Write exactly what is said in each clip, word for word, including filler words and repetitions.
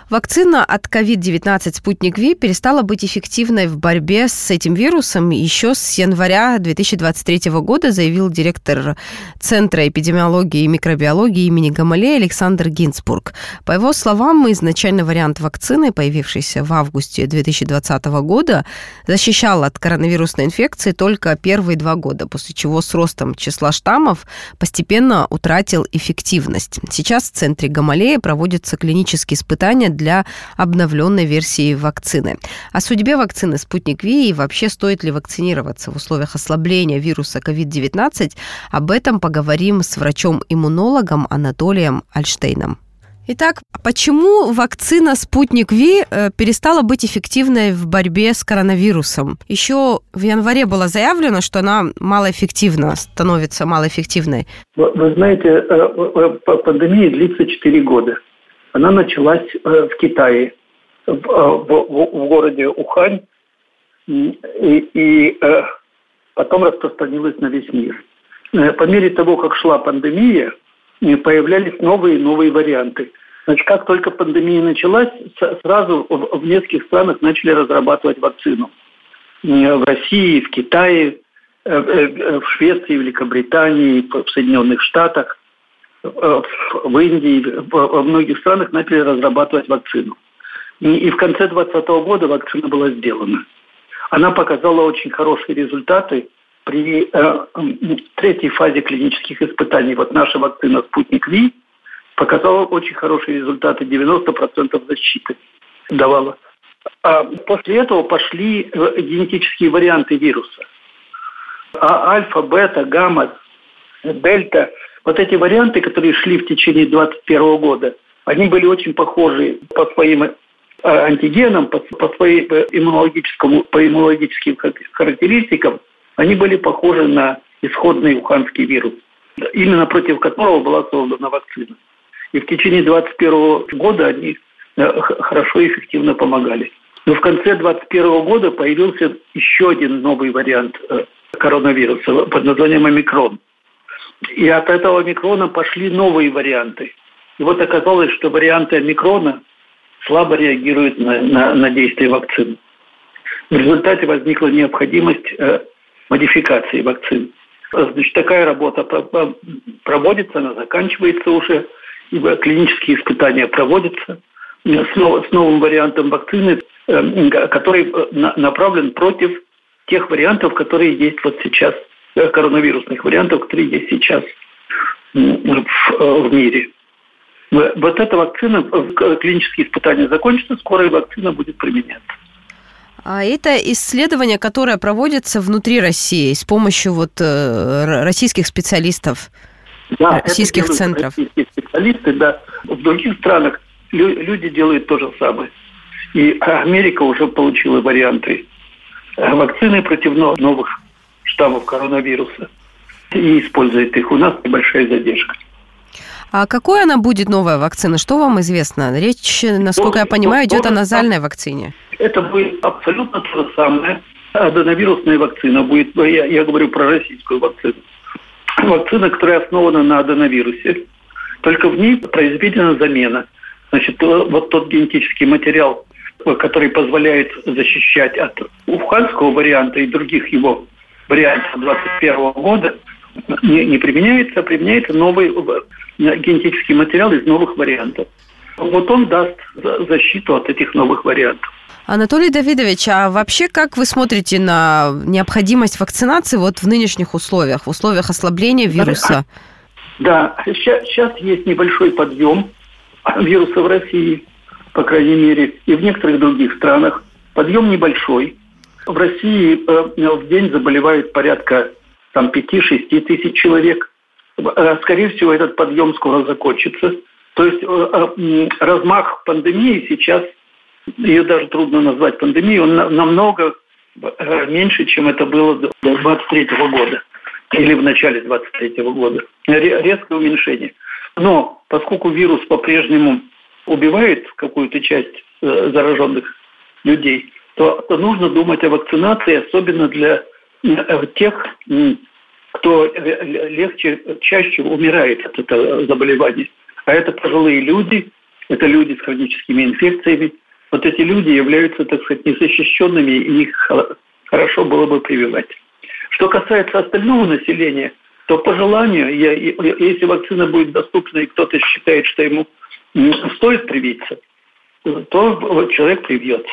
Вакцина от ковид девятнадцать «Спутник Ви» перестала быть эффективной в борьбе с этим вирусом еще с января две тысячи двадцать третьего года, заявил директор Центра эпидемиологии и микробиологии имени Гамалеи Александр Гинзбург. По его словам, изначальный вариант вакцины, появившийся в августе две тысячи двадцатого года, защищал от коронавирусной инфекции только первые два года, после чего с ростом числа штаммов постепенно утратил эффективность. Сейчас в Центре Гамалеи проводятся клинические испытания для обновленной версии вакцины. О судьбе вакцины «Спутник Ви» и вообще стоит ли вакцинироваться в условиях ослабления вируса ковид девятнадцать, об этом поговорим с врачом-иммунологом Анатолием Альштейном. Итак, почему вакцина «Спутник Ви» перестала быть эффективной в борьбе с коронавирусом? Еще в январе было заявлено, что она малоэффективна, становится малоэффективной. Вы, вы знаете, пандемия длится четыре года. Она началась в Китае, в, в, в городе Ухань, и, и потом распространилась на весь мир. По мере того, как шла пандемия, появлялись новые и новые варианты. Значит, как только пандемия началась, сразу в нескольких странах начали разрабатывать вакцину. В России, в Китае, в Швеции, в Великобритании, в Соединенных Штатах, в Индии, во многих странах начали разрабатывать вакцину. И в конце двадцатого года вакцина была сделана. Она показала очень хорошие результаты. При э, третьей фазе клинических испытаний вот наша вакцина «Спутник Ви» показала очень хорошие результаты, девяносто процентов защиты давала. А после этого пошли генетические варианты вируса. А альфа, бета, гамма, дельта, вот эти варианты, которые шли в течение двадцать первого года, они были очень похожи по своим антигенам, по, по своим иммунологическому, по иммунологическим характеристикам. Они были похожи на исходный уханский вирус, именно против которого была создана вакцина. И в течение двадцать первого года они хорошо и эффективно помогали. Но в конце двадцать первого года появился еще один новый вариант коронавируса под названием омикрон. И от этого омикрона пошли новые варианты. И вот оказалось, что варианты омикрона слабо реагируют на, на, на действие вакцины. В результате возникла необходимость модификации вакцин. Значит, такая работа проводится, она заканчивается уже, и клинические испытания проводятся с, нов, с новым вариантом вакцины, который направлен против тех вариантов, которые есть вот сейчас, коронавирусных вариантов, которые есть сейчас в, в мире. Вот эта вакцина, клинические испытания закончатся, скоро и вакцина будет применяться. А это исследование, которое проводится внутри России с помощью вот российских специалистов, да, российских это центров. Российские специалисты, да. В других странах люди делают то же самое. И Америка уже получила варианты вакцины против новых штаммов коронавируса и использует их. У нас небольшая задержка. А какой она будет, новая вакцина? Что вам известно? Речь, насколько я понимаю, идет о назальной вакцине. Это будет абсолютно то же самое. Аденовирусная вакцина будет, я, я говорю про российскую вакцину. Вакцина, которая основана на аденовирусе. Только в ней произведена замена. Значит, вот тот генетический материал, который позволяет защищать от уханского варианта и других его вариантов двадцать первого года, не, не применяется, а применяется новый генетический материал из новых вариантов. Вот он даст защиту от этих новых вариантов. Анатолий Давидович, а вообще как вы смотрите на необходимость вакцинации вот в нынешних условиях, в условиях ослабления вируса? Да, сейчас, сейчас есть небольшой подъем вируса в России, по крайней мере, и в некоторых других странах. Подъем небольшой. В России э, в день заболевает порядка там, пять-шесть тысяч человек. Скорее всего, этот подъем скоро закончится. То есть э, э, размах пандемии сейчас, ее даже трудно назвать пандемией, он намного меньше, чем это было до двадцать третьего года или в начале двадцать третьего года. Резкое уменьшение. Но поскольку вирус по-прежнему убивает какую-то часть зараженных людей, то, то нужно думать о вакцинации, особенно для тех, кто легче, чаще умирает от этого заболевания. А это пожилые люди, это люди с хроническими инфекциями. Вот эти люди являются, так сказать, незащищенными, и их хорошо было бы прививать. Что касается остального населения, то по желанию, я, если вакцина будет доступна, и кто-то считает, что ему стоит привиться, то человек привьется.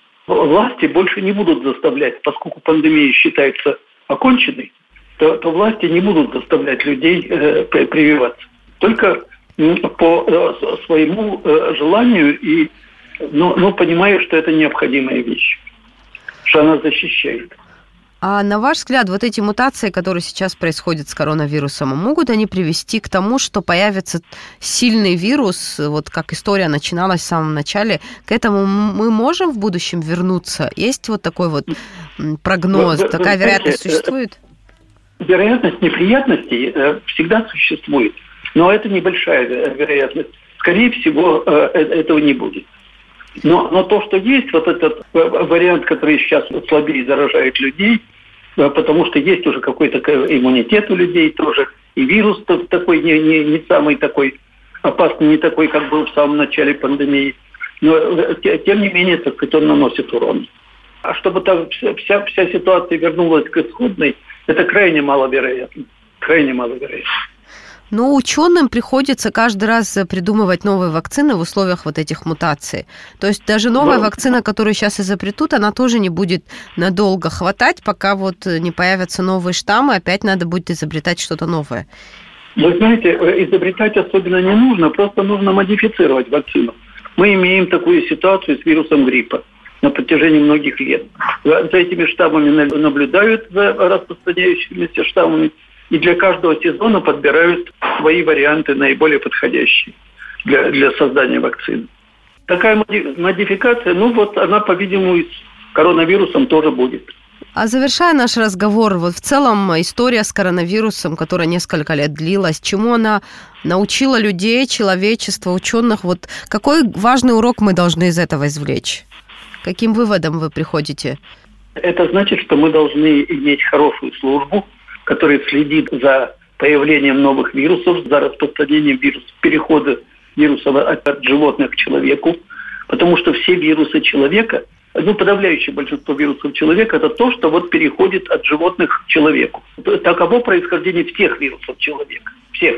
Власти больше не будут заставлять, поскольку пандемия считается оконченной, то, то власти не будут заставлять людей э, прививаться. Только э, по э, своему э, желанию и ну, ну, понимая, что это необходимая вещь, что она защищает. А на ваш взгляд, вот эти мутации, которые сейчас происходят с коронавирусом, могут они привести к тому, что появится сильный вирус, вот как история начиналась в самом начале, к этому мы можем в будущем вернуться? Есть вот такой вот прогноз, вы, такая вы, вероятность существует? Вероятность неприятностей всегда существует, но это небольшая вероятность. Скорее всего, этого не будет. Но, но то, что есть, вот этот вариант, который сейчас слабее заражает людей, потому что есть уже какой-то иммунитет у людей тоже, и вирус такой не, не, не самый такой опасный, не такой, как был в самом начале пандемии, но тем не менее, так сказать, он наносит урон. А чтобы там вся, вся, вся ситуация вернулась к исходной, это крайне маловероятно, крайне маловероятно. Но ученым приходится каждый раз придумывать новые вакцины в условиях вот этих мутаций. То есть даже новая да. вакцина, которую сейчас изобретут, она тоже не будет надолго хватать, пока вот не появятся новые штаммы, опять надо будет изобретать что-то новое. Вы знаете, изобретать особенно не нужно, просто нужно модифицировать вакцину. Мы имеем такую ситуацию с вирусом гриппа на протяжении многих лет. За этими штаммами наблюдают, за распространяющимися штаммами, и для каждого сезона подбирают свои варианты, наиболее подходящие для, для создания вакцины. Такая модификация, ну вот она, по-видимому, и с коронавирусом тоже будет. А завершая наш разговор, вот в целом история с коронавирусом, которая несколько лет длилась, чему она научила людей, человечество, ученых, вот какой важный урок мы должны из этого извлечь? Каким выводом вы приходите? Это значит, что мы должны иметь хорошую службу, который следит за появлением новых вирусов, за распространением вирусов, перехода вирусов от, от животных к человеку, потому что все вирусы человека, ну, подавляющее большинство вирусов человека, это то, что вот переходит от животных к человеку. Таково происхождение всех вирусов человека, всех.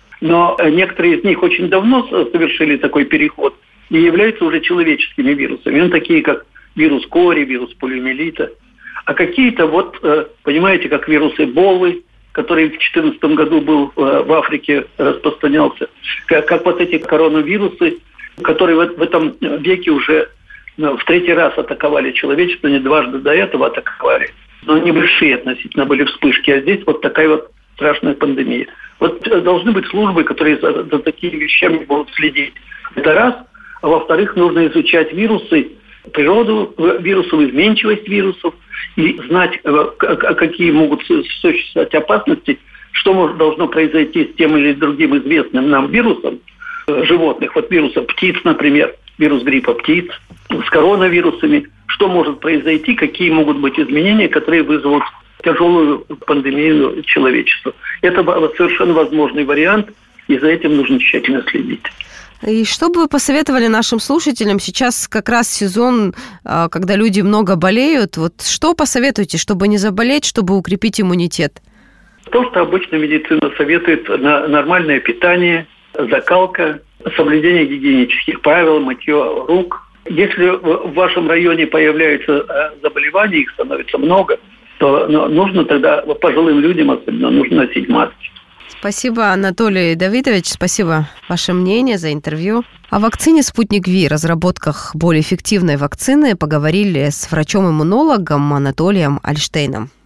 Но некоторые из них очень давно совершили такой переход и являются уже человеческими вирусами. Ну, такие как вирус кори, вирус полиомиелита. А какие-то вот, понимаете, как вирус Эболы, который в две тысячи четырнадцатом году был в Африке, распространялся, как, как вот эти коронавирусы, которые в, в этом веке уже ну, в третий раз атаковали человечество, не дважды до этого атаковали. Но небольшие относительно были вспышки, а здесь вот такая вот страшная пандемия. Вот должны быть службы, которые за, за такими вещами будут следить. Это раз. А во-вторых, нужно изучать вирусы, природу вирусов, изменчивость вирусов и знать, какие могут существовать опасности, что может, должно произойти с тем или другим известным нам вирусом животных, вот вирусов птиц, например, вирус гриппа птиц, с коронавирусами, что может произойти, какие могут быть изменения, которые вызовут тяжелую пандемию человечества. Это совершенно возможный вариант, и за этим нужно тщательно следить. И что бы вы посоветовали нашим слушателям? Сейчас как раз сезон, когда люди много болеют. Вот что посоветуете, чтобы не заболеть, чтобы укрепить иммунитет? То, что обычно медицина советует: нормальное питание, закалка, соблюдение гигиенических правил, мытье рук. Если в вашем районе появляются заболевания, их становится много, то нужно тогда пожилым людям особенно нужно носить маски. Спасибо, Анатолий Давидович, спасибо ваше мнение за интервью. О вакцине «Спутник Ви», разработках более эффективной вакцины поговорили с врачом-иммунологом Анатолием Альштейном.